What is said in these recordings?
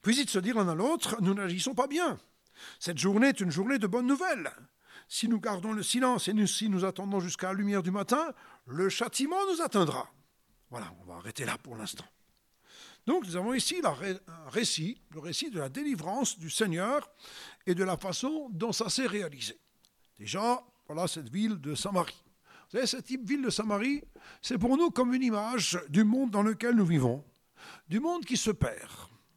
Puis ils se dirent l'un à l'autre, nous n'agissons pas bien. Cette journée est une journée de bonnes nouvelles. Si nous gardons le silence et si nous attendons jusqu'à la lumière du matin, le châtiment nous atteindra. Voilà, on va arrêter là pour l'instant. Donc nous avons ici le récit de la délivrance du Seigneur et de la façon dont ça s'est réalisé. Déjà, voilà cette ville de Samarie. Vous savez, cette ville de Samarie, c'est pour nous comme une image du monde dans lequel nous vivons, du monde qui se perd.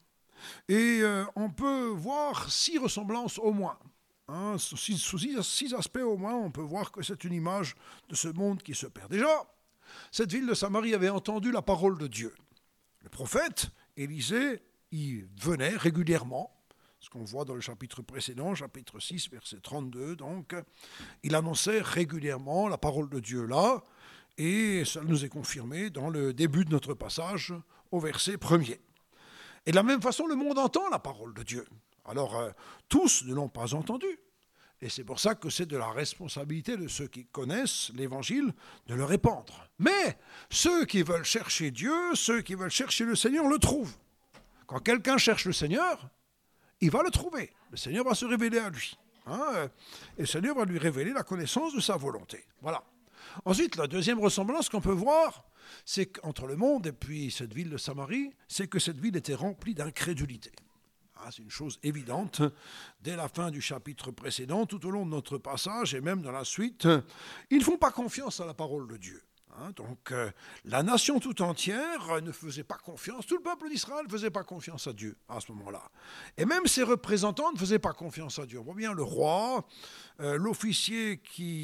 Et on peut voir 6 ressemblances au moins. Sous 6 aspects au moins, on peut voir que c'est une image de ce monde qui se perd. Déjà, cette ville de Samarie avait entendu la parole de Dieu. Le prophète Élisée y venait régulièrement, ce qu'on voit dans le chapitre précédent, chapitre 6, verset 32. Donc, il annonçait régulièrement la parole de Dieu là, et ça nous est confirmé dans le début de notre passage au verset 1er. Et de la même façon, le monde entend la parole de Dieu. Alors, tous ne l'ont pas entendu. Et c'est pour ça que c'est de la responsabilité de ceux qui connaissent l'Évangile de le répandre. Mais ceux qui veulent chercher Dieu, ceux qui veulent chercher le Seigneur, le trouvent. Quand quelqu'un cherche le Seigneur, il va le trouver. Le Seigneur va se révéler à lui. Et le Seigneur va lui révéler la connaissance de sa volonté. Voilà. Ensuite, la deuxième ressemblance qu'on peut voir, c'est qu'entre le monde et puis cette ville de Samarie, c'est que cette ville était remplie d'incrédulité. C'est une chose évidente. Dès la fin du chapitre précédent, tout au long de notre passage et même dans la suite, ils ne font pas confiance à la parole de Dieu. Donc la nation tout entière ne faisait pas confiance, tout le peuple d'Israël ne faisait pas confiance à Dieu à ce moment-là. Et même ses représentants ne faisaient pas confiance à Dieu. On voit bien le roi, l'officier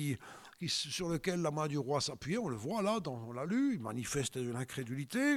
sur lequel la main du roi s'appuyait, on le voit là, on l'a lu, il manifeste de l'incrédulité.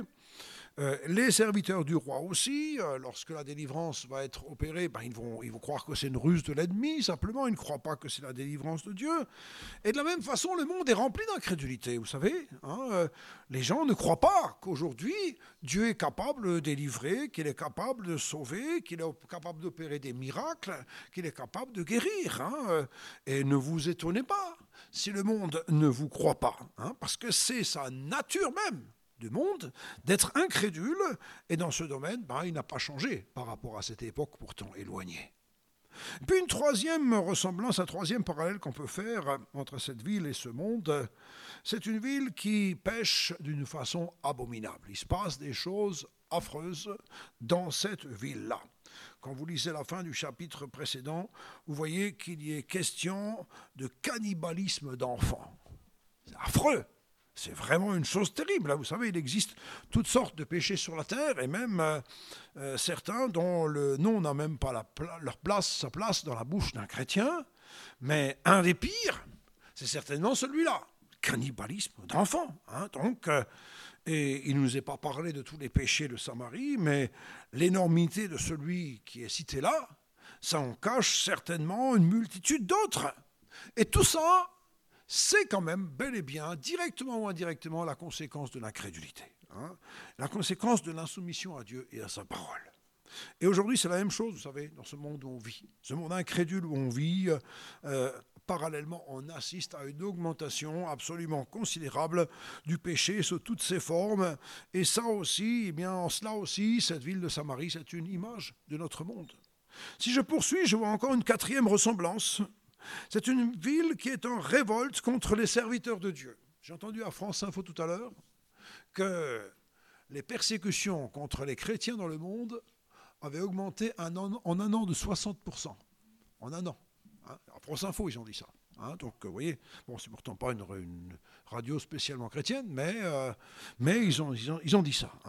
Les serviteurs du roi aussi, lorsque la délivrance va être opérée, ils vont croire que c'est une ruse de l'ennemi, simplement, ils ne croient pas que c'est la délivrance de Dieu. Et de la même façon, le monde est rempli d'incrédulité, vous savez. Les gens ne croient pas qu'aujourd'hui, Dieu est capable de délivrer, qu'il est capable de sauver, qu'il est capable d'opérer des miracles, qu'il est capable de guérir. Et ne vous étonnez pas si le monde ne vous croit pas, parce que c'est sa nature même du monde, d'être incrédule, et dans ce domaine, il n'a pas changé par rapport à cette époque pourtant éloignée. Puis une troisième ressemblance, un troisième parallèle qu'on peut faire entre cette ville et ce monde, c'est une ville qui pêche d'une façon abominable. Il se passe des choses affreuses dans cette ville-là. Quand vous lisez la fin du chapitre précédent, vous voyez qu'il y est question de cannibalisme d'enfants. C'est affreux. C'est vraiment une chose terrible. Vous savez, il existe toutes sortes de péchés sur la terre, et même certains dont le nom n'a même pas sa place dans la bouche d'un chrétien. Mais un des pires, c'est certainement celui-là, cannibalisme d'enfants. Et il ne nous est pas parlé de tous les péchés de Samarie, mais l'énormité de celui qui est cité là, ça en cache certainement une multitude d'autres. Et tout ça, c'est quand même bel et bien, directement ou indirectement, la conséquence de l'incrédulité. La conséquence de l'insoumission à Dieu et à sa parole. Et aujourd'hui, c'est la même chose, vous savez, dans ce monde où on vit. Ce monde incrédule où on vit, parallèlement, on assiste à une augmentation absolument considérable du péché sous toutes ses formes. Et ça aussi, en cela aussi, cette ville de Samarie, c'est une image de notre monde. Si je poursuis, je vois encore une quatrième ressemblance. C'est une ville qui est en révolte contre les serviteurs de Dieu. J'ai entendu à France Info tout à l'heure que les persécutions contre les chrétiens dans le monde avaient augmenté en un an de 60%. En un an. À France Info, ils ont dit ça. Donc, vous voyez, c'est pourtant pas une radio spécialement chrétienne, mais ils ont dit ça.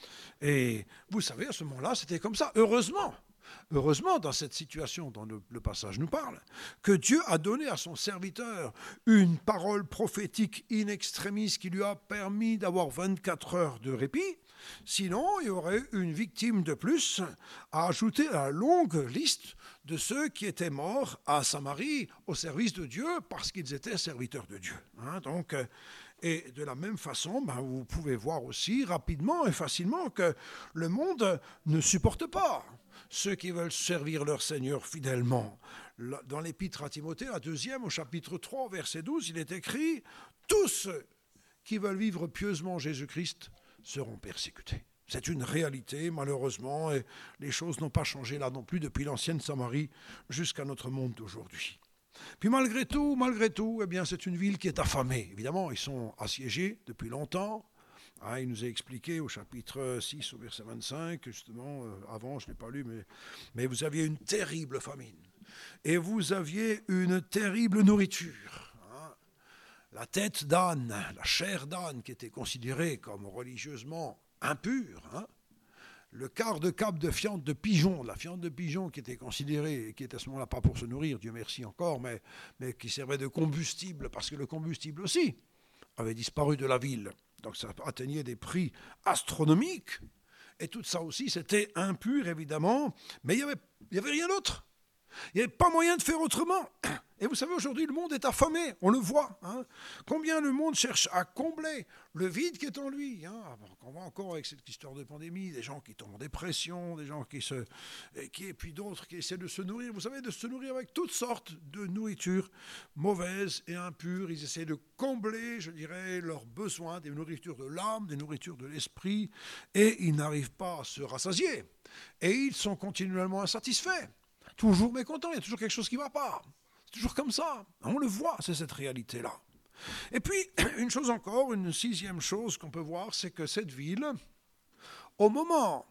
Et vous savez, à ce moment-là, c'était comme ça. Heureusement, dans cette situation dont le passage nous parle, que Dieu a donné à son serviteur une parole prophétique in extremis qui lui a permis d'avoir 24 heures de répit. Sinon, il y aurait une victime de plus à ajouter à la longue liste de ceux qui étaient morts à Samarie au service de Dieu parce qu'ils étaient serviteurs de Dieu. Et de la même façon, vous pouvez voir aussi rapidement et facilement que le monde ne supporte pas ceux qui veulent servir leur Seigneur fidèlement. Dans l'épître à Timothée, la 2e, au chapitre 3, verset 12, il est écrit « Tous ceux qui veulent vivre pieusement Jésus-Christ seront persécutés. » C'est une réalité, malheureusement, et les choses n'ont pas changé là non plus depuis l'ancienne Samarie jusqu'à notre monde d'aujourd'hui. Puis malgré tout, eh bien, c'est une ville qui est affamée. Évidemment, ils sont assiégés depuis longtemps. Il nous a expliqué au chapitre 6, au verset 25, justement, avant, je ne l'ai pas lu, mais vous aviez une terrible famine. Et vous aviez une terrible nourriture. La tête d'âne, la chair d'âne qui était considérée comme religieusement impure, le quart de cap de fiente de pigeon, la fiente de pigeon qui était considérée, qui était à ce moment-là pas pour se nourrir, Dieu merci encore, mais qui servait de combustible, parce que le combustible aussi avait disparu de la ville. Donc ça atteignait des prix astronomiques, et tout ça aussi c'était impur évidemment, mais il y avait rien d'autre. Il n'y avait pas moyen de faire autrement. Et vous savez, aujourd'hui, le monde est affamé, on le voit. Combien le monde cherche à combler le vide qui est en lui. On voit encore avec cette histoire de pandémie, des gens qui tombent en dépression, des gens et puis d'autres qui essaient de se nourrir. Vous savez, de se nourrir avec toutes sortes de nourriture mauvaise et impure. Ils essaient de combler, je dirais, leurs besoins, des nourritures de l'âme, des nourritures de l'esprit, et ils n'arrivent pas à se rassasier. Et ils sont continuellement insatisfaits. Toujours mécontent, il y a toujours quelque chose qui ne va pas. C'est toujours comme ça. On le voit, c'est cette réalité-là. Et puis, une chose encore, une sixième chose qu'on peut voir, c'est que cette ville, au moment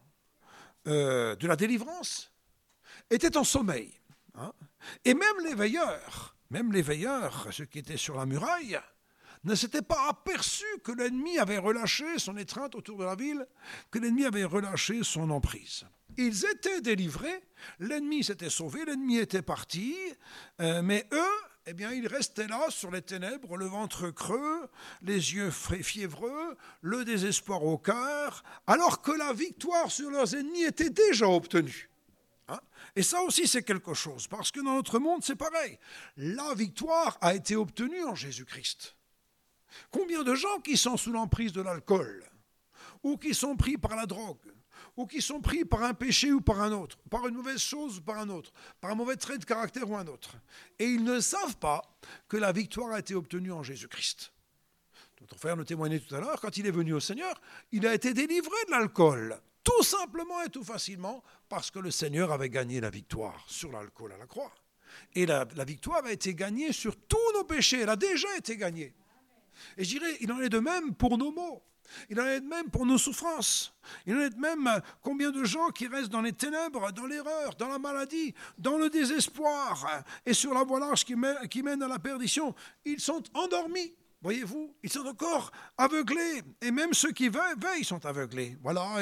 de la délivrance, était en sommeil. Et même les veilleurs, ceux qui étaient sur la muraille, ne s'étaient pas aperçus que l'ennemi avait relâché son étreinte autour de la ville, que l'ennemi avait relâché son emprise. Ils étaient délivrés, l'ennemi s'était sauvé, l'ennemi était parti, mais eux, eh bien, ils restaient là sur les ténèbres, le ventre creux, les yeux fiévreux, le désespoir au cœur, alors que la victoire sur leurs ennemis était déjà obtenue. Et ça aussi, c'est quelque chose, parce que dans notre monde, c'est pareil. La victoire a été obtenue en Jésus-Christ. Combien de gens qui sont sous l'emprise de l'alcool, ou qui sont pris par la drogue, ou qui sont pris par un péché ou par un autre, par une mauvaise chose ou par un autre, par un mauvais trait de caractère ou un autre. Et ils ne savent pas que la victoire a été obtenue en Jésus-Christ. Notre frère nous témoignait tout à l'heure, quand il est venu au Seigneur, il a été délivré de l'alcool, tout simplement et tout facilement, parce que le Seigneur avait gagné la victoire sur l'alcool à la croix. Et la victoire a été gagnée sur tous nos péchés, elle a déjà été gagnée. Et je dirais, il en est de même pour nos maux. Il en est de même pour nos souffrances. Il en est de même combien de gens qui restent dans les ténèbres, dans l'erreur, dans la maladie, dans le désespoir et sur la voie large qui mène à la perdition. Ils sont endormis, voyez-vous, ils sont encore aveuglés. Et même ceux qui veillent sont aveuglés. Voilà,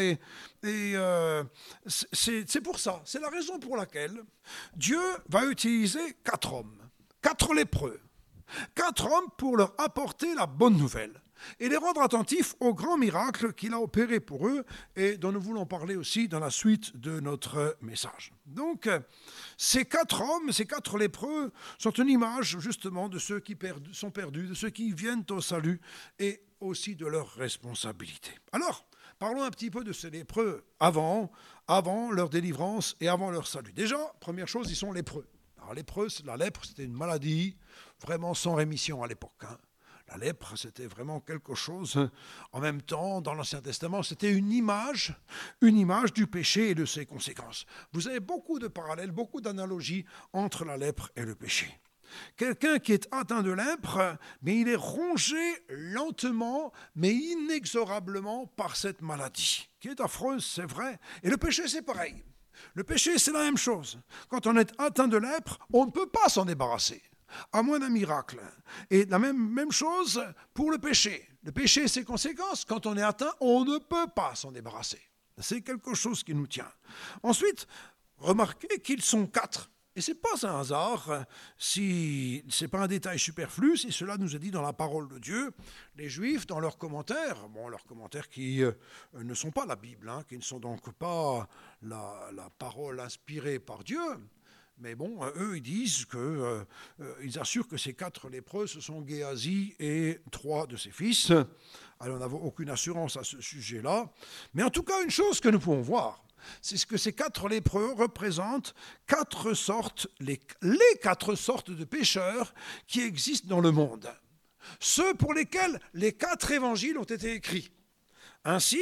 c'est pour ça, c'est la raison pour laquelle Dieu va utiliser 4 hommes, 4 lépreux. 4 hommes pour leur apporter la bonne nouvelle et les rendre attentifs aux grands miracles qu'il a opérés pour eux et dont nous voulons parler aussi dans la suite de notre message. Donc, ces 4 hommes, ces 4 lépreux sont une image justement de ceux qui sont perdus, de ceux qui viennent au salut et aussi de leurs responsabilités. Alors, parlons un petit peu de ces lépreux avant leur délivrance et avant leur salut. Déjà, première chose, ils sont lépreux. Alors, la lèpre, c'était une maladie vraiment sans rémission à l'époque. La lèpre, c'était vraiment quelque chose. En même temps, dans l'Ancien Testament, c'était une image du péché et de ses conséquences. Vous avez beaucoup de parallèles, beaucoup d'analogies entre la lèpre et le péché. Quelqu'un qui est atteint de lèpre, mais il est rongé lentement, mais inexorablement par cette maladie, qui est affreuse, c'est vrai. Et le péché, c'est pareil. Le péché, c'est la même chose. Quand on est atteint de lèpre, on ne peut pas s'en débarrasser, à moins d'un miracle. Et la même chose pour le péché. Le péché et ses conséquences, quand on est atteint, on ne peut pas s'en débarrasser. C'est quelque chose qui nous tient. Ensuite, remarquez qu'ils sont 4. Et ce n'est pas un hasard, si ce n'est pas un détail superflu, si cela nous est dit dans la parole de Dieu. Les Juifs, dans leurs commentaires qui ne sont pas la Bible, qui ne sont donc pas la parole inspirée par Dieu, mais bon, eux, ils disent ils assurent que ces 4 lépreux, ce sont Géasi et 3 de ses fils. Alors, on n'a aucune assurance à ce sujet-là. Mais en tout cas, une chose que nous pouvons voir, c'est que ces 4 lépreux représentent 4 sortes, les 4 sortes de pécheurs qui existent dans le monde. Ceux pour lesquels les 4 évangiles ont été écrits. Ainsi,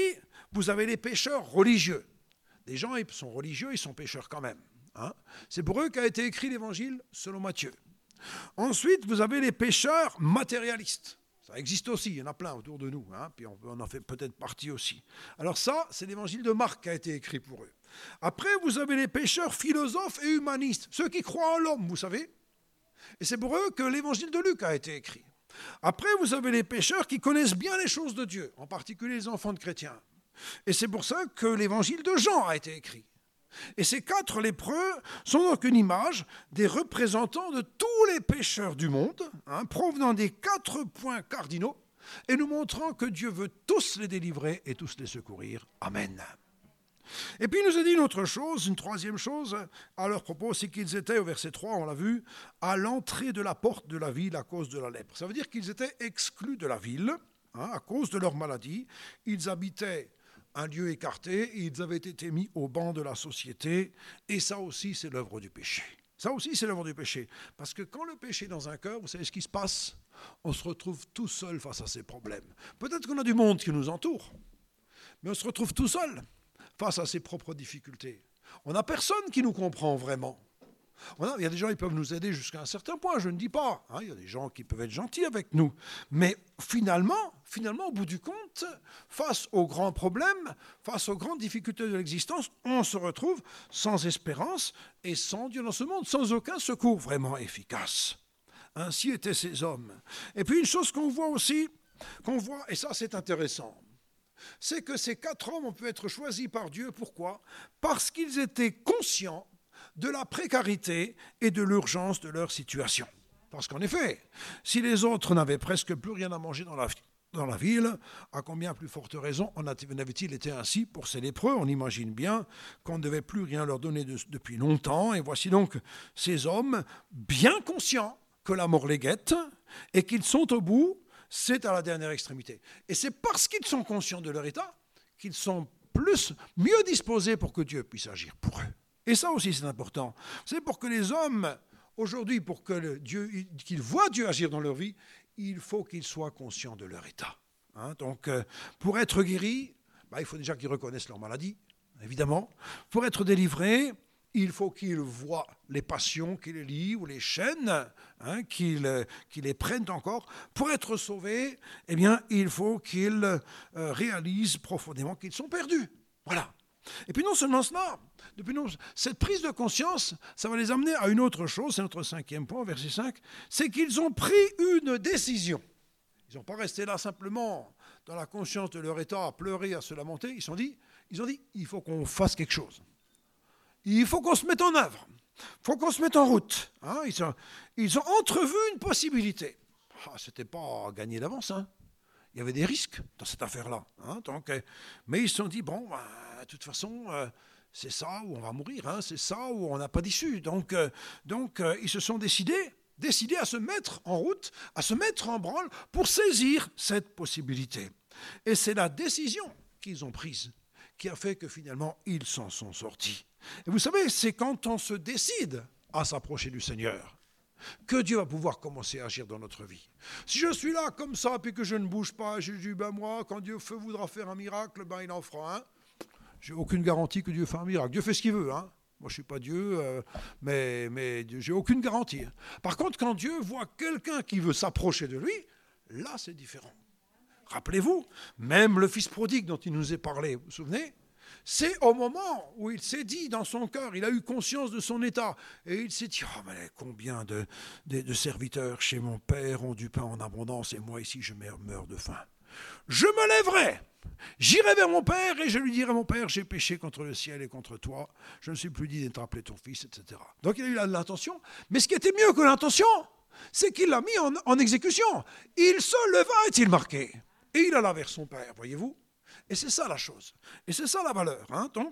vous avez les pécheurs religieux. Des gens, ils sont religieux, ils sont pécheurs quand même. Hein. C'est pour eux qu'a été écrit l'évangile selon Matthieu. Ensuite, vous avez les pécheurs matérialistes. Ça existe aussi, il y en a plein autour de nous, hein, puis on en fait peut-être partie aussi. Alors ça, c'est l'évangile de Marc qui a été écrit pour eux. Après, vous avez les pécheurs philosophes et humanistes, ceux qui croient en l'homme, vous savez. Et c'est pour eux que l'évangile de Luc a été écrit. Après, vous avez les pécheurs qui connaissent bien les choses de Dieu, en particulier les enfants de chrétiens. Et c'est pour ça que l'évangile de Jean a été écrit. Et ces 4 lépreux sont donc une image des représentants de tous les pécheurs du monde, hein, provenant des 4 points cardinaux, et nous montrant que Dieu veut tous les délivrer et tous les secourir. Amen. Et puis il nous a dit une autre chose, une troisième chose à leur propos, c'est qu'ils étaient, au verset 3, on l'a vu, à l'entrée de la porte de la ville à cause de la lèpre. Ça veut dire qu'ils étaient exclus de la ville, hein, à cause de leur maladie. Ils habitaient un lieu écarté, et ils avaient été mis au banc de la société, et ça aussi c'est l'œuvre du péché. Ça aussi c'est l'œuvre du péché, parce que quand le péché est dans un cœur, vous savez ce qui se passe ? On se retrouve tout seul face à ces problèmes. Peut-être qu'on a du monde qui nous entoure, mais on se retrouve tout seul face à ses propres difficultés. On n'a personne qui nous comprend vraiment. Il y a des gens qui peuvent nous aider jusqu'à un certain point, je ne dis pas. Il y a des gens qui peuvent être gentils avec nous. Mais finalement, au bout du compte, face aux grands problèmes, face aux grandes difficultés de l'existence, on se retrouve sans espérance et sans Dieu dans ce monde, sans aucun secours vraiment efficace. Ainsi étaient ces hommes. Et puis une chose qu'on voit aussi, et ça c'est intéressant, c'est que ces 4 hommes ont pu être choisis par Dieu. Pourquoi ? Parce qu'ils étaient conscients de la précarité et de l'urgence de leur situation. Parce qu'en effet, si les autres n'avaient presque plus rien à manger dans la ville, à combien plus forte raison en avait-il été ainsi pour ces lépreux ? On imagine bien qu'on ne devait plus rien leur donner depuis longtemps. Et voici donc ces hommes bien conscients que la mort les guette et qu'ils sont au bout, c'est à la dernière extrémité. Et c'est parce qu'ils sont conscients de leur état qu'ils sont mieux disposés pour que Dieu puisse agir pour eux. Et ça aussi, c'est important. C'est pour que les hommes, aujourd'hui, pour qu'ils voient Dieu agir dans leur vie, il faut qu'ils soient conscients de leur état. Donc, pour être guéris, il faut déjà qu'ils reconnaissent leur maladie, évidemment. Pour être délivrés, il faut qu'ils voient les passions qui les lient ou les chaînes, qu'ils les prennent encore. Pour être sauvés, eh bien, il faut qu'ils réalisent profondément qu'ils sont perdus. Voilà. Et puis non seulement cela, cette prise de conscience, ça va les amener à une autre chose, c'est notre 5e point, verset 5, c'est qu'ils ont pris une décision. Ils n'ont pas resté là simplement dans la conscience de leur état, à pleurer, à se lamenter. Ils ont dit, il faut qu'on fasse quelque chose. Il faut qu'on se mette en œuvre. Il faut qu'on se mette en route. Ils ont entrevu une possibilité. Ce n'était pas gagné d'avance. Il y avait des risques dans cette affaire-là. Mais ils se sont dit, de toute façon, c'est ça où on va mourir. C'est ça où on n'a pas d'issue. Donc, ils se sont décidés à se mettre en route, à se mettre en branle pour saisir cette possibilité. Et c'est la décision qu'ils ont prise qui a fait que finalement, ils s'en sont sortis. Et vous savez, c'est quand on se décide à s'approcher du Seigneur que Dieu va pouvoir commencer à agir dans notre vie. Si je suis là comme ça, puis que je ne bouge pas, je dis, moi, quand Dieu voudra faire un miracle, il en fera un. J'ai aucune garantie que Dieu fasse un miracle. Dieu fait ce qu'il veut, Moi, je ne suis pas Dieu, mais j'ai aucune garantie. Par contre, quand Dieu voit quelqu'un qui veut s'approcher de lui, là, c'est différent. Rappelez-vous, même le fils prodigue dont il nous est parlé, vous vous souvenez ? C'est au moment où il s'est dit dans son cœur, il a eu conscience de son état, et il s'est dit, mais combien de serviteurs chez mon père ont du pain en abondance, et moi ici je meurs de faim. Je me lèverai, j'irai vers mon père, et je lui dirai, mon père, j'ai péché contre le ciel et contre toi, je ne suis plus digne d'être appelé ton fils, etc. Donc il a eu l'intention, mais ce qui était mieux que l'intention, c'est qu'il l'a mis en exécution. Il se leva, est-il marqué, et il alla vers son père, voyez-vous. Et c'est ça la chose, et c'est ça la valeur.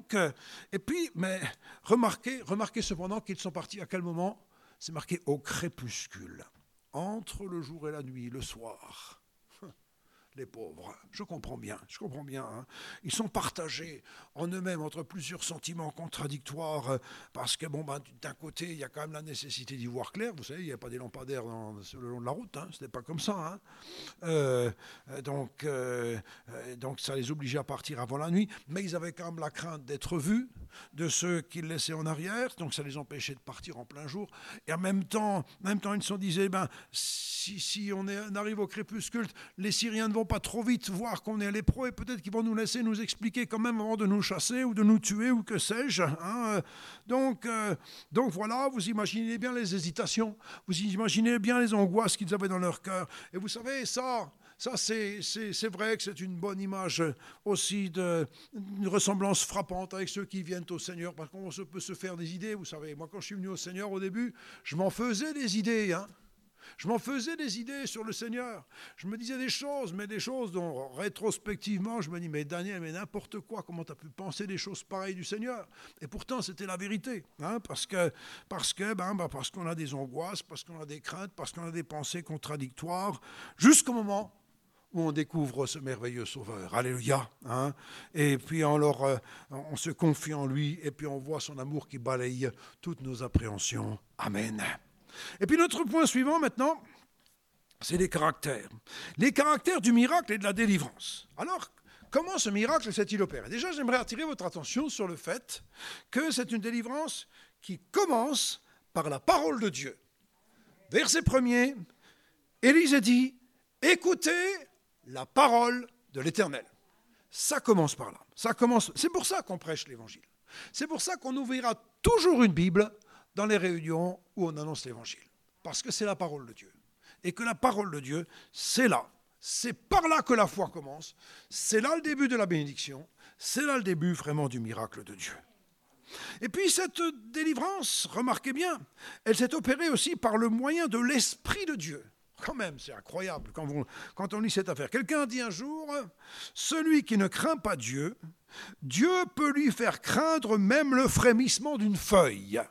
Mais remarquez cependant qu'ils sont partis à quel moment ? C'est marqué au crépuscule, entre le jour et la nuit, le soir. les pauvres. Je comprends bien. Hein. Ils sont partagés en eux-mêmes entre plusieurs sentiments contradictoires parce que, d'un côté, il y a quand même la nécessité d'y voir clair. Vous savez, il n'y a pas des lampadaires sur le long de la route. Ce n'est pas comme ça. Donc, ça les obligeait à partir avant la nuit. Mais ils avaient quand même la crainte d'être vus de ceux qu'ils laissaient en arrière. Donc, ça les empêchait de partir en plein jour. Et en même temps ils se disaient, si on arrive au crépuscule, les Syriens ne vont pas trop vite voir qu'on est lépreux et peut-être qu'ils vont nous laisser nous expliquer quand même avant de nous chasser ou de nous tuer ou que sais-je. Donc voilà, vous imaginez bien les hésitations, vous imaginez bien les angoisses qu'ils avaient dans leur cœur. Et vous savez, ça c'est vrai que c'est une bonne image aussi d'une ressemblance frappante avec ceux qui viennent au Seigneur, parce qu'on peut se faire des idées. Vous savez, moi quand je suis venu au Seigneur au début, je m'en faisais des idées. Je m'en faisais des idées sur le Seigneur. Je me disais des choses, mais des choses dont rétrospectivement je me dis, mais Daniel, mais n'importe quoi, comment tu as pu penser des choses pareilles du Seigneur? Et pourtant c'était la vérité, parce qu'on a des angoisses, parce qu'on a des craintes, parce qu'on a des pensées contradictoires, jusqu'au moment où on découvre ce merveilleux Sauveur. Alléluia. Et puis on se confie en lui, et puis on voit son amour qui balaye toutes nos appréhensions. Amen. Et puis notre point suivant maintenant, c'est les caractères. Les caractères du miracle et de la délivrance. Alors, comment ce miracle s'est-il opéré? Déjà, j'aimerais attirer votre attention sur le fait que c'est une délivrance qui commence par la parole de Dieu. Verset 1er, Élisée dit, écoutez la parole de l'Éternel. Ça commence par là. C'est pour ça qu'on prêche l'Évangile. C'est pour ça qu'on ouvrira toujours une Bible dans les réunions où on annonce l'Évangile. Parce que c'est la parole de Dieu. Et que la parole de Dieu, c'est là. C'est par là que la foi commence. C'est là le début de la bénédiction. C'est là le début vraiment du miracle de Dieu. Et puis cette délivrance, remarquez bien, elle s'est opérée aussi par le moyen de l'Esprit de Dieu. Quand même, c'est incroyable quand on lit cette affaire. Quelqu'un dit un jour, celui qui ne craint pas Dieu, Dieu peut lui faire craindre même le frémissement d'une feuille.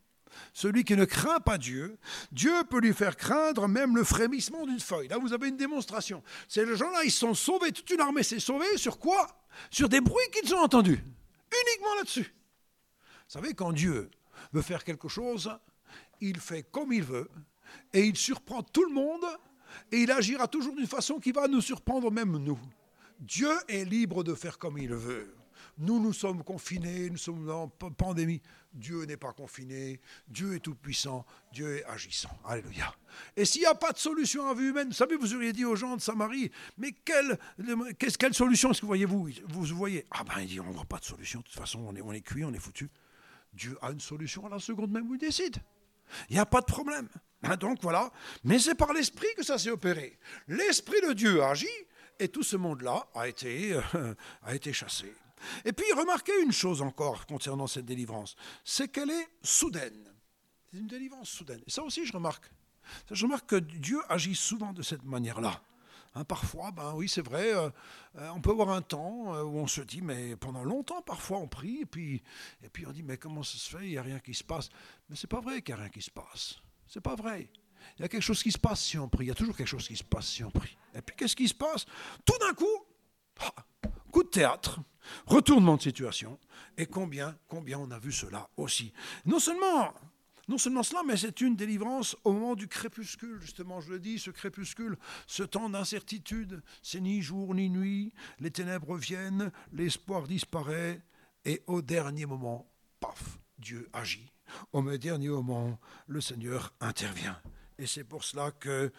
Celui qui ne craint pas Dieu, Dieu peut lui faire craindre même le frémissement d'une feuille. Là, vous avez une démonstration. Ces gens-là, ils sont sauvés, toute une armée s'est sauvée. Sur quoi? Sur des bruits qu'ils ont entendus. Uniquement là-dessus. Vous savez, quand Dieu veut faire quelque chose, il fait comme il veut, et il surprend tout le monde, et il agira toujours d'une façon qui va nous surprendre même nous. Dieu est libre de faire comme il veut. Nous sommes confinés, nous sommes en pandémie. Dieu n'est pas confiné, Dieu est tout-puissant, Dieu est agissant. Alléluia. Et s'il n'y a pas de solution à vue humaine, vous savez, vous auriez dit aux gens de Samarie, mais quelle solution est-ce que vous voyez? Il dit, on ne voit pas de solution, de toute façon, on est cuit, on est foutu. Dieu a une solution à la seconde même où il décide. Il n'y a pas de problème. Donc voilà, mais c'est par l'Esprit que ça s'est opéré. L'Esprit de Dieu agit, et tout ce monde-là a été chassé. Et puis, remarquez une chose encore concernant cette délivrance, c'est qu'elle est soudaine. C'est une délivrance soudaine. Et ça aussi, je remarque. Je remarque que Dieu agit souvent de cette manière-là. Parfois, oui, c'est vrai, on peut avoir un temps où on se dit, mais pendant longtemps, parfois, on prie, et puis on dit, mais comment ça se fait, il n'y a rien qui se passe. Mais c'est pas vrai qu'il n'y a rien qui se passe. C'est pas vrai. Il y a quelque chose qui se passe si on prie. Il y a toujours quelque chose qui se passe si on prie. Et puis, qu'est-ce qui se passe? Tout d'un coup, coup de théâtre, retournement de situation, et combien on a vu cela aussi. Non seulement cela, mais c'est une délivrance au moment du crépuscule, justement, je le dis, ce crépuscule, ce temps d'incertitude, c'est ni jour ni nuit, les ténèbres viennent, l'espoir disparaît, et au dernier moment, paf, Dieu agit. Au dernier moment, le Seigneur intervient. Et c'est pour cela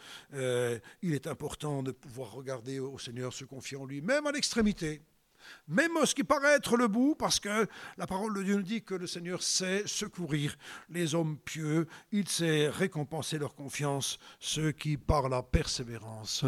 qu'il est important de pouvoir regarder au Seigneur, se confier en lui, même à l'extrémité. Même ce qui paraît être le bout, parce que la parole de Dieu nous dit que le Seigneur sait secourir les hommes pieux, il sait récompenser leur confiance, ceux qui par la persévérance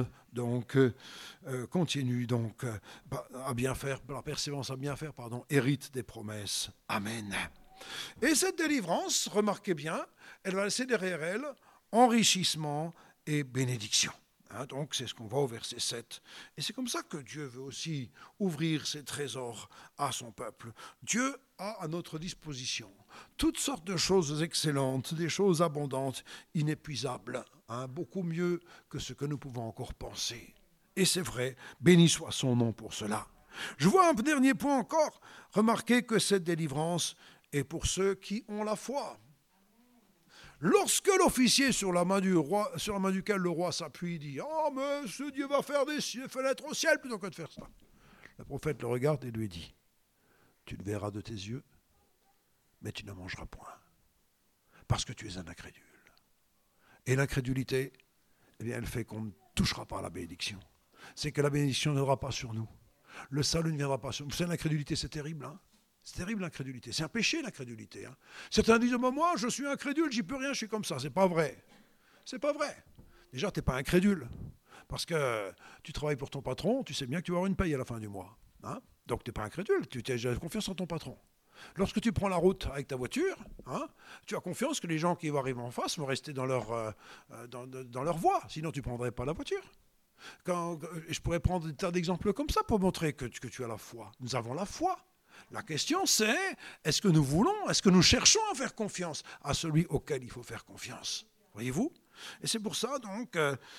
continuent à bien faire, par la persévérance à bien faire, héritent des promesses. Amen. Et cette délivrance, remarquez bien, elle va laisser derrière elle enrichissement et bénédiction. Donc c'est ce qu'on voit au verset 7. Et c'est comme ça que Dieu veut aussi ouvrir ses trésors à son peuple. Dieu a à notre disposition toutes sortes de choses excellentes, des choses abondantes, inépuisables, beaucoup mieux que ce que nous pouvons encore penser. Et c'est vrai, béni soit son nom pour cela. Je vois un dernier point encore. Remarquez que cette délivrance est pour ceux qui ont la foi. Lorsque l'officier sur la main duquel le roi s'appuie dit « Oh, mais ce Dieu va faire des fenêtres au ciel plutôt que de faire ça », le prophète le regarde et lui dit « Tu le verras de tes yeux, mais tu ne mangeras point, parce que tu es un incrédule. » Et l'incrédulité, eh bien, elle fait qu'on ne touchera pas à la bénédiction. C'est que la bénédiction ne viendra pas sur nous. Le salut ne viendra pas sur nous. Vous savez, l'incrédulité, c'est terrible, hein? C'est terrible l'incrédulité. C'est un péché l'incrédulité. Hein. Certains disent moi je suis incrédule, j'y peux rien, je suis comme ça. C'est pas vrai. C'est pas vrai. Déjà, tu n'es pas incrédule. Parce que tu travailles pour ton patron, tu sais bien que tu vas avoir une paye à la fin du mois. Hein. Donc tu n'es pas incrédule, tu as confiance en ton patron. Lorsque tu prends la route avec ta voiture, hein, tu as confiance que les gens qui vont arriver en face vont rester dans leur voie. Sinon, tu ne prendrais pas la voiture. Je pourrais prendre des tas d'exemples comme ça pour montrer que tu as la foi. Nous avons la foi. La question c'est, est-ce que nous voulons, est-ce que nous cherchons à faire confiance à celui auquel il faut faire confiance? Voyez-vous? Et c'est pour ça donc,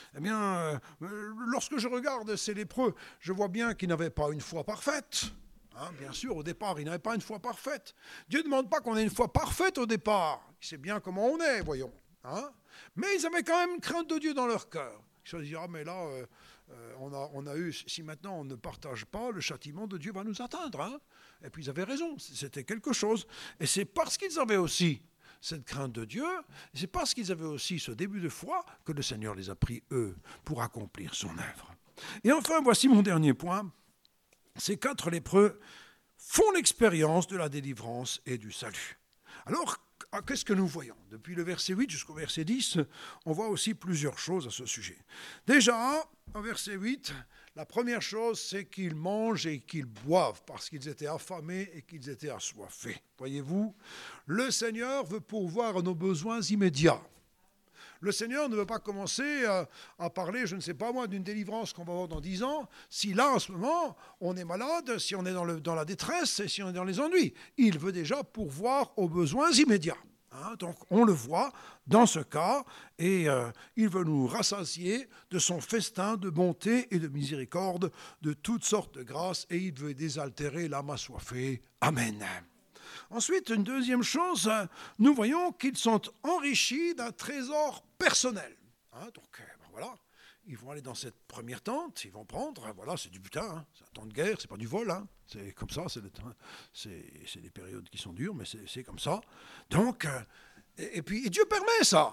lorsque je regarde ces lépreux, je vois bien qu'ils n'avaient pas une foi parfaite. Hein, bien sûr, au départ, ils n'avaient pas une foi parfaite. Dieu ne demande pas qu'on ait une foi parfaite au départ. Il sait bien comment on est, voyons. Hein? Mais ils avaient quand même une crainte de Dieu dans leur cœur. Ils se disaient, mais là, on a eu, si maintenant on ne partage pas, le châtiment de Dieu va nous atteindre. Hein? Et puis ils avaient raison, c'était quelque chose. Et c'est parce qu'ils avaient aussi cette crainte de Dieu, c'est parce qu'ils avaient aussi ce début de foi que le Seigneur les a pris, eux, pour accomplir son œuvre. Et enfin, voici mon dernier point. Ces 4 lépreux font l'expérience de la délivrance et du salut. Alors, qu'est-ce que nous voyons? Depuis le verset 8 jusqu'au verset 10, on voit aussi plusieurs choses à ce sujet. Déjà, au verset 8, la première chose, c'est qu'ils mangent et qu'ils boivent parce qu'ils étaient affamés et qu'ils étaient assoiffés. Voyez-vous, le Seigneur veut pourvoir à nos besoins immédiats. Le Seigneur ne veut pas commencer à parler, je ne sais pas moi, d'une délivrance qu'on va avoir dans 10 ans, si là, en ce moment, on est malade, si on est dans la détresse et si on est dans les ennuis. Il veut déjà pourvoir aux besoins immédiats. Hein, donc, on le voit dans ce cas, et il veut nous rassasier de son festin de bonté et de miséricorde, de toutes sortes de grâces, et il veut désaltérer l'âme assoiffée. Amen. Ensuite, une deuxième chose, nous voyons qu'ils sont enrichis d'un trésor personnel. Hein, donc, voilà, ils vont aller dans cette première tente, ils vont prendre, voilà, c'est du butin, hein, c'est un temps de guerre, c'est pas du vol, hein, c'est comme ça, c'est des périodes qui sont dures, mais c'est comme ça. Donc, et Dieu permet ça.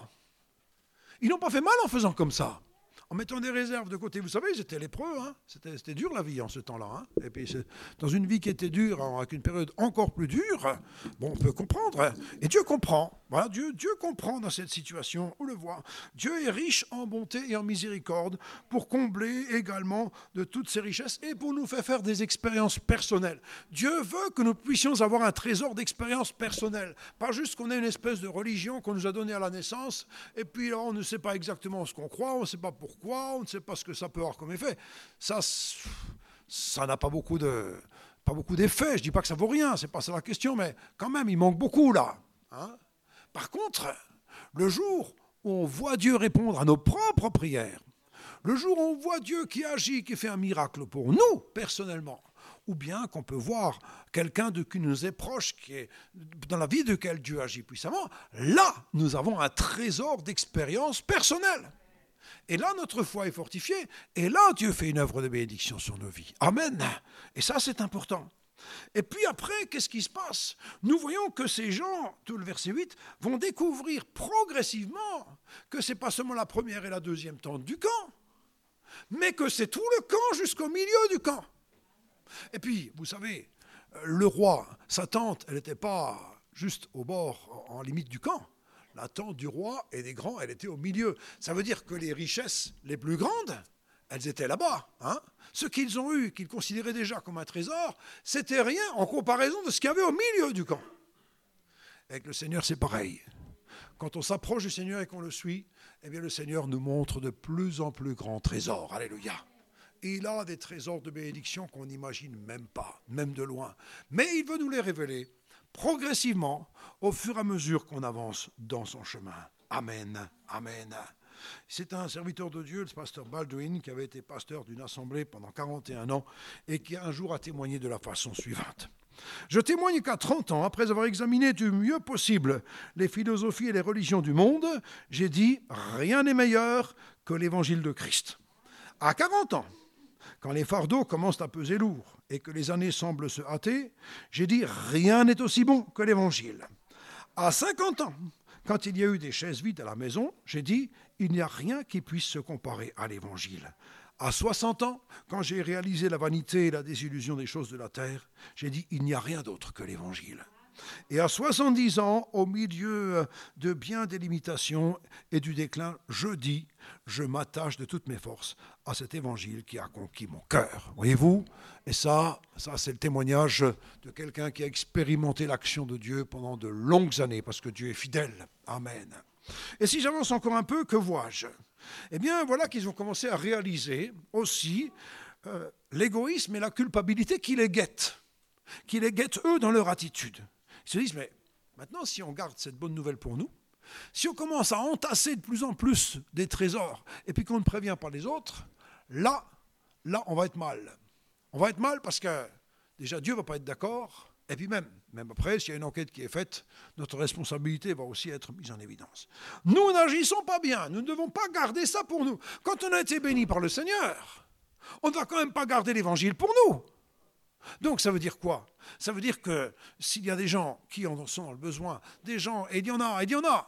Ils n'ont pas fait mal en faisant comme ça. En mettant des réserves de côté, vous savez, ils étaient lépreux, hein. C'était dur la vie en ce temps-là. Hein. Et puis dans une vie qui était dure, avec une période encore plus dure, bon, on peut comprendre. Hein. Et Dieu comprend. Voilà, Dieu comprend dans cette situation, on le voit. Dieu est riche en bonté et en miséricorde pour combler également de toutes ses richesses et pour nous faire des expériences personnelles. Dieu veut que nous puissions avoir un trésor d'expériences personnelles. Pas juste qu'on ait une espèce de religion qu'on nous a donnée à la naissance et puis là, on ne sait pas exactement ce qu'on croit, on ne sait pas pourquoi. On ne sait pas ce que ça peut avoir comme effet. Ça n'a pas beaucoup d'effet. Je ne dis pas que ça vaut rien, c'est pas ça la question, mais quand même, il manque beaucoup là. Hein. Par contre, le jour où on voit Dieu répondre à nos propres prières, le jour où on voit Dieu qui agit, qui fait un miracle pour nous, personnellement, ou bien qu'on peut voir quelqu'un qui nous est proche, qui est dans la vie de quel Dieu agit puissamment, là, nous avons un trésor d'expérience personnelle. Et là, notre foi est fortifiée. Et là, Dieu fait une œuvre de bénédiction sur nos vies. Amen. Et ça, c'est important. Et puis après, qu'est-ce qui se passe? Nous voyons que ces gens, tout le verset 8, vont découvrir progressivement que ce n'est pas seulement la première et la deuxième tente du camp, mais que c'est tout le camp jusqu'au milieu du camp. Et puis, vous savez, le roi, sa tente, elle n'était pas juste au bord, en limite du camp. La tente du roi et des grands, elle était au milieu. Ça veut dire que les richesses les plus grandes, elles étaient là-bas. Hein. Ce qu'ils ont eu, qu'ils considéraient déjà comme un trésor, c'était rien en comparaison de ce qu'il y avait au milieu du camp. Avec le Seigneur, c'est pareil. Quand on s'approche du Seigneur et qu'on le suit, eh bien le Seigneur nous montre de plus en plus grands trésors. Alléluia. Il a des trésors de bénédiction qu'on n'imagine même pas, même de loin. Mais il veut nous les révéler progressivement, au fur et à mesure qu'on avance dans son chemin. Amen, amen. C'est un serviteur de Dieu, le pasteur Baldwin, qui avait été pasteur d'une assemblée pendant 41 ans et qui un jour a témoigné de la façon suivante. Je témoigne qu'à 30 ans, après avoir examiné du mieux possible les philosophies et les religions du monde, j'ai dit « rien n'est meilleur que l'évangile de Christ ». À 40 ans, quand les fardeaux commencent à peser lourd et que les années semblent se hâter, j'ai dit « rien n'est aussi bon que l'évangile ». À 50 ans, quand il y a eu des chaises vides à la maison, j'ai dit « il n'y a rien qui puisse se comparer à l'évangile ». À 60 ans, quand j'ai réalisé la vanité et la désillusion des choses de la terre, j'ai dit « il n'y a rien d'autre que l'évangile ». Et à 70 ans, au milieu de bien des limitations et du déclin, je dis, je m'attache de toutes mes forces à cet évangile qui a conquis mon cœur. Voyez-vous? Et ça c'est le témoignage de quelqu'un qui a expérimenté l'action de Dieu pendant de longues années, parce que Dieu est fidèle. Amen. Et si j'avance encore un peu, que vois-je? Eh bien, voilà qu'ils ont commencé à réaliser aussi l'égoïsme et la culpabilité qui les guettent eux dans leur attitude. Ils se disent, mais maintenant, si on garde cette bonne nouvelle pour nous, si on commence à entasser de plus en plus des trésors, et puis qu'on ne prévient pas les autres, là, on va être mal. On va être mal parce que, déjà, Dieu ne va pas être d'accord, et puis même après, s'il y a une enquête qui est faite, notre responsabilité va aussi être mise en évidence. Nous n'agissons pas bien, nous ne devons pas garder ça pour nous. Quand on a été béni par le Seigneur, on ne va quand même pas garder l'évangile pour nous. Donc ça veut dire quoi? Ça veut dire que s'il y a des gens qui en sont dans le besoin, des gens, et il y en a,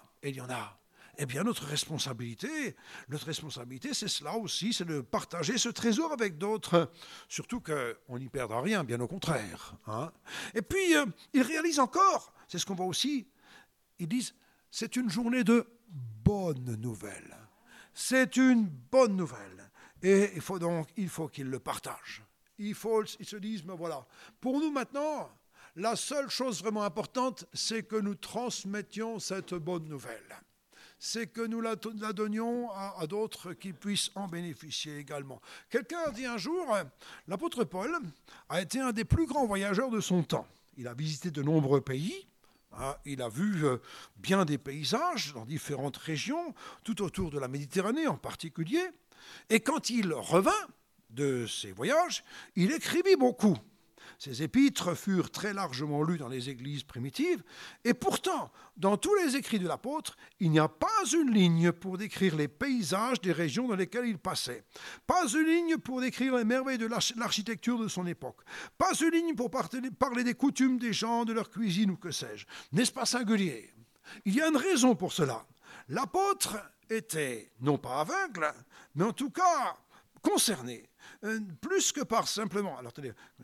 eh bien notre responsabilité c'est cela aussi, c'est de partager ce trésor avec d'autres, surtout qu'on n'y perdra rien, bien au contraire. Hein. Et puis ils réalisent encore, c'est ce qu'on voit aussi, ils disent, c'est une journée de bonnes nouvelles. C'est une bonne nouvelle. Et il faut qu'ils le partagent. Ils se disent, mais voilà, pour nous maintenant, la seule chose vraiment importante, c'est que nous transmettions cette bonne nouvelle. C'est que nous la donnions à d'autres qui puissent en bénéficier également. Quelqu'un a dit un jour, l'apôtre Paul a été un des plus grands voyageurs de son temps. Il a visité de nombreux pays, il a vu bien des paysages dans différentes régions, tout autour de la Méditerranée en particulier, et quand il revint de ses voyages, il écrivit beaucoup. Ses épîtres furent très largement lus dans les églises primitives, et pourtant, dans tous les écrits de l'apôtre, il n'y a pas une ligne pour décrire les paysages des régions dans lesquelles il passait, pas une ligne pour décrire les merveilles de l'architecture de son époque, pas une ligne pour parler des coutumes des gens, de leur cuisine ou que sais-je. N'est-ce pas singulier? Il y a une raison pour cela. L'apôtre était, non pas aveugle, mais en tout cas concerné. Plus que par simplement... Alors,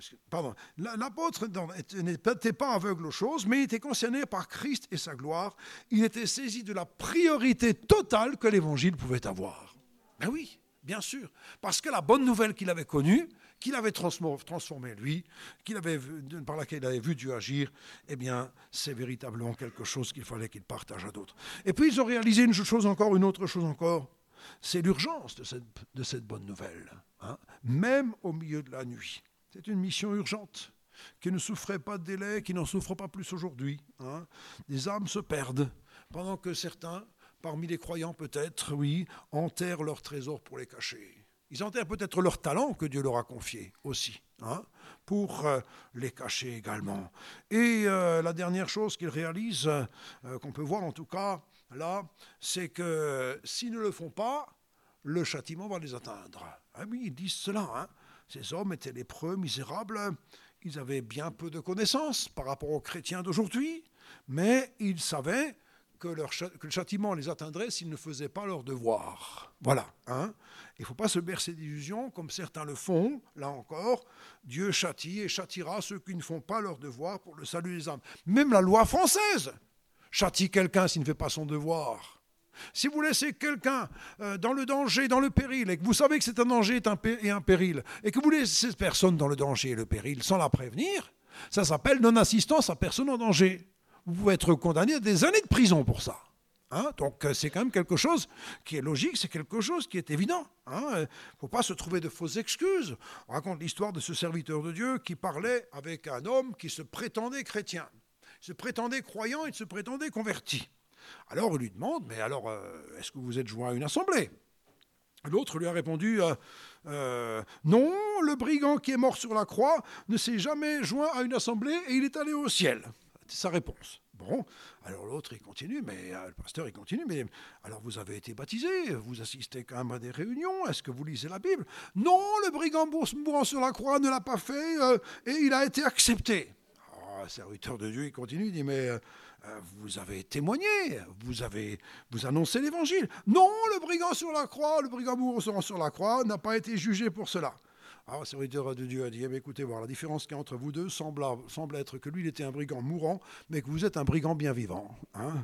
l'apôtre n'était pas aveugle aux choses, mais il était concerné par Christ et sa gloire. Il était saisi de la priorité totale que l'Évangile pouvait avoir. Ben oui, bien sûr. Parce que la bonne nouvelle qu'il avait connue, qu'il avait transformée lui, par laquelle il avait vu Dieu agir, eh bien, c'est véritablement quelque chose qu'il fallait qu'il partage à d'autres. Et puis, ils ont réalisé une autre chose encore. C'est l'urgence de cette bonne nouvelle, hein, même au milieu de la nuit. C'est une mission urgente, qui ne souffrait pas de délai, qui n'en souffre pas plus aujourd'hui. Hein. Des âmes se perdent, pendant que certains, parmi les croyants peut-être, oui, enterrent leurs trésors pour les cacher. Ils enterrent peut-être leurs talents que Dieu leur a confiés aussi, hein, pour les cacher également. Et la dernière chose qu'ils réalisent, qu'on peut voir en tout cas, là, c'est que s'ils ne le font pas, le châtiment va les atteindre. Ah oui, ils disent cela. Hein. Ces hommes étaient lépreux, misérables. Ils avaient bien peu de connaissances par rapport aux chrétiens d'aujourd'hui, mais ils savaient que le châtiment les atteindrait s'ils ne faisaient pas leur devoir. Voilà. Hein. Il ne faut pas se bercer d'illusions, comme certains le font, là encore. Dieu châtie et châtiera ceux qui ne font pas leur devoir pour le salut des âmes. Même la loi française châtie quelqu'un s'il ne fait pas son devoir. Si vous laissez quelqu'un dans le danger, dans le péril, et que vous savez que c'est un danger et un péril, et que vous laissez cette personne dans le danger et le péril sans la prévenir, ça s'appelle non-assistance à personne en danger. Vous pouvez être condamné à des années de prison pour ça. Hein, donc c'est quand même quelque chose qui est logique, c'est quelque chose qui est évident. Il ne faut pas se trouver de fausses excuses. On raconte l'histoire de ce serviteur de Dieu qui parlait avec un homme qui se prétendait chrétien. Il se prétendait croyant, il se prétendait converti. Alors il lui demande, mais alors, est-ce que vous êtes joint à une assemblée ? L'autre lui a répondu, non, le brigand qui est mort sur la croix ne s'est jamais joint à une assemblée et il est allé au ciel. C'est sa réponse. Bon, alors l'autre, il continue, mais le pasteur, il continue, mais alors vous avez été baptisé, vous assistez quand même à des réunions, est-ce que vous lisez la Bible ? Non, le brigand mourant sur la croix ne l'a pas fait et il a été accepté. Oh, serviteur de Dieu, il continue, il dit, mais vous avez témoigné, vous annoncez l'évangile. Non, le brigand sur la croix, le brigand mourant sur la croix n'a pas été jugé pour cela. Alors, le serviteur de Dieu a dit, écoutez, voir la différence qu'il y a entre vous deux semble être que lui, il était un brigand mourant, mais que vous êtes un brigand bien vivant. Hein,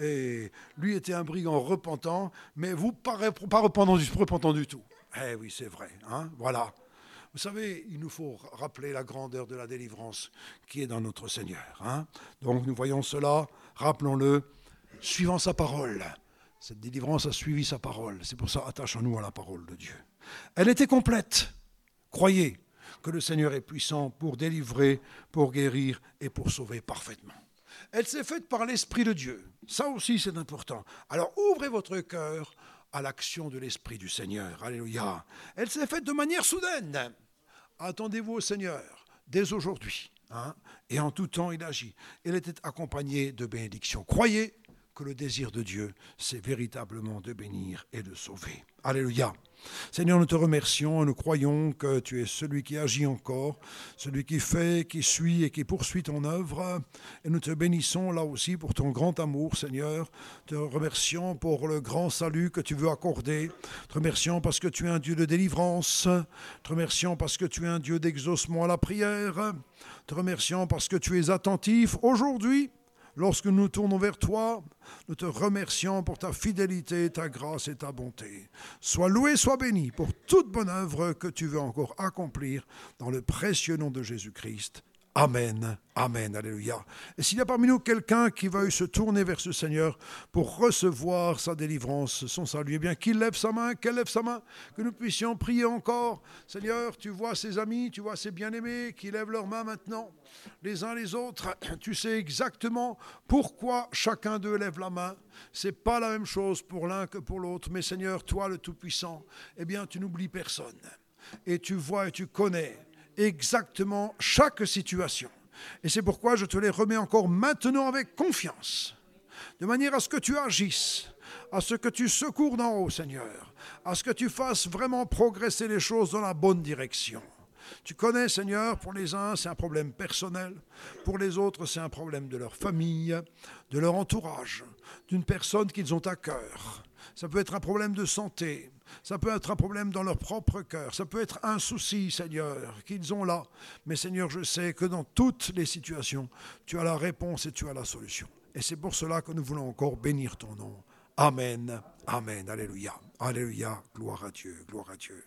et lui était un brigand repentant, mais vous, pas repentant du tout. Eh oui, c'est vrai. Hein, voilà. Vous savez, il nous faut rappeler la grandeur de la délivrance qui est dans notre Seigneur. Hein. Donc nous voyons cela, rappelons-le, suivant sa parole. Cette délivrance a suivi sa parole. C'est pour ça, attachons-nous à la parole de Dieu. Elle était complète. Croyez que le Seigneur est puissant pour délivrer, pour guérir et pour sauver parfaitement. Elle s'est faite par l'Esprit de Dieu. Ça aussi, c'est important. Alors ouvrez votre cœur à l'action de l'Esprit du Seigneur. Alléluia. Elle s'est faite de manière soudaine. Attendez-vous au Seigneur dès aujourd'hui. Hein, et en tout temps, il agit. Elle était accompagnée de bénédictions. Croyez que le désir de Dieu, c'est véritablement de bénir et de sauver. Alléluia. Seigneur, nous te remercions et nous croyons que tu es celui qui agit encore, celui qui fait, qui suit et qui poursuit ton œuvre. Et nous te bénissons là aussi pour ton grand amour, Seigneur. Te remercions pour le grand salut que tu veux accorder. Te remercions parce que tu es un Dieu de délivrance. Te remercions parce que tu es un Dieu d'exaucement à la prière. Te remercions parce que tu es attentif aujourd'hui. Lorsque nous tournons vers toi, nous te remercions pour ta fidélité, ta grâce et ta bonté. Sois loué, sois béni pour toute bonne œuvre que tu veux encore accomplir dans le précieux nom de Jésus-Christ. Amen, amen, alléluia. Et s'il y a parmi nous quelqu'un qui veuille se tourner vers ce Seigneur pour recevoir sa délivrance, son salut, eh bien qu'il lève sa main, qu'elle lève sa main, que nous puissions prier encore. Seigneur, tu vois ses amis, tu vois ses bien-aimés qui lèvent leurs mains maintenant, les uns les autres. Tu sais exactement pourquoi chacun d'eux lève la main. C'est pas la même chose pour l'un que pour l'autre, mais Seigneur, toi le Tout-Puissant, eh bien tu n'oublies personne. Et tu vois et tu connais exactement chaque situation. Et c'est pourquoi je te les remets encore maintenant avec confiance, de manière à ce que tu agisses, à ce que tu secours d'en haut, Seigneur, à ce que tu fasses vraiment progresser les choses dans la bonne direction. Tu connais, Seigneur, pour les uns, c'est un problème personnel. Pour les autres, c'est un problème de leur famille, de leur entourage, d'une personne qu'ils ont à cœur. Ça peut être un problème de santé. Ça peut être un problème dans leur propre cœur. Ça peut être un souci, Seigneur, qu'ils ont là. Mais Seigneur, je sais que dans toutes les situations, tu as la réponse et tu as la solution. Et c'est pour cela que nous voulons encore bénir ton nom. Amen, amen, alléluia, alléluia, gloire à Dieu, gloire à Dieu.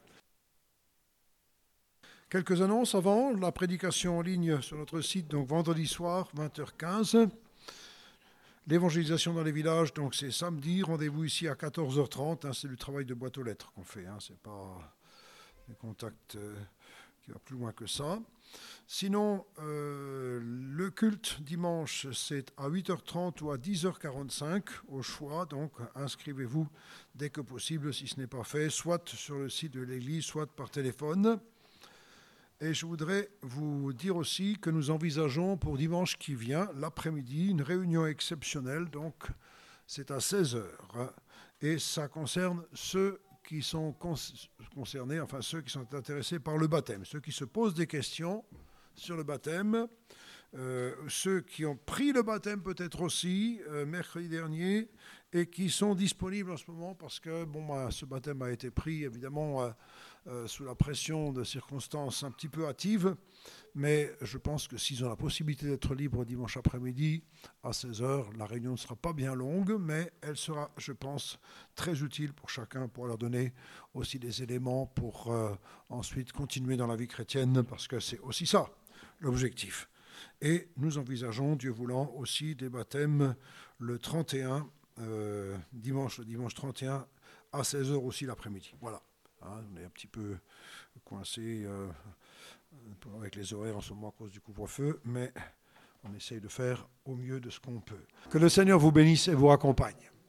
Quelques annonces avant la prédication en ligne sur notre site, donc vendredi soir, 20h15. L'évangélisation dans les villages, donc c'est samedi, rendez-vous ici à 14h30, c'est du travail de boîte aux lettres qu'on fait, c'est pas des contacts qui va plus loin que ça. Sinon, le culte dimanche, c'est à 8h30 ou à 10h45, au choix, donc inscrivez-vous dès que possible si ce n'est pas fait, soit sur le site de l'église, soit par téléphone. Et je voudrais vous dire aussi que nous envisageons pour dimanche qui vient, l'après-midi, une réunion exceptionnelle. Donc, c'est à 16h. Et ça concerne ceux qui sont concernés, enfin ceux qui sont intéressés par le baptême. Ceux qui se posent des questions sur le baptême. Ceux qui ont pris le baptême peut-être aussi, mercredi dernier, et qui sont disponibles en ce moment parce que ce baptême a été pris évidemment sous la pression de circonstances un petit peu hâtives, mais je pense que s'ils ont la possibilité d'être libres dimanche après-midi à 16h, la réunion ne sera pas bien longue, mais elle sera, je pense, très utile pour chacun, pour leur donner aussi des éléments pour ensuite continuer dans la vie chrétienne, parce que c'est aussi ça, l'objectif. Et nous envisageons, Dieu voulant, aussi des baptêmes le 31, le dimanche 31, à 16h aussi l'après-midi. Voilà. On est un petit peu coincé avec les horaires en ce moment à cause du couvre-feu, mais On essaye de faire au mieux de ce qu'on peut. Que le Seigneur vous bénisse et vous accompagne.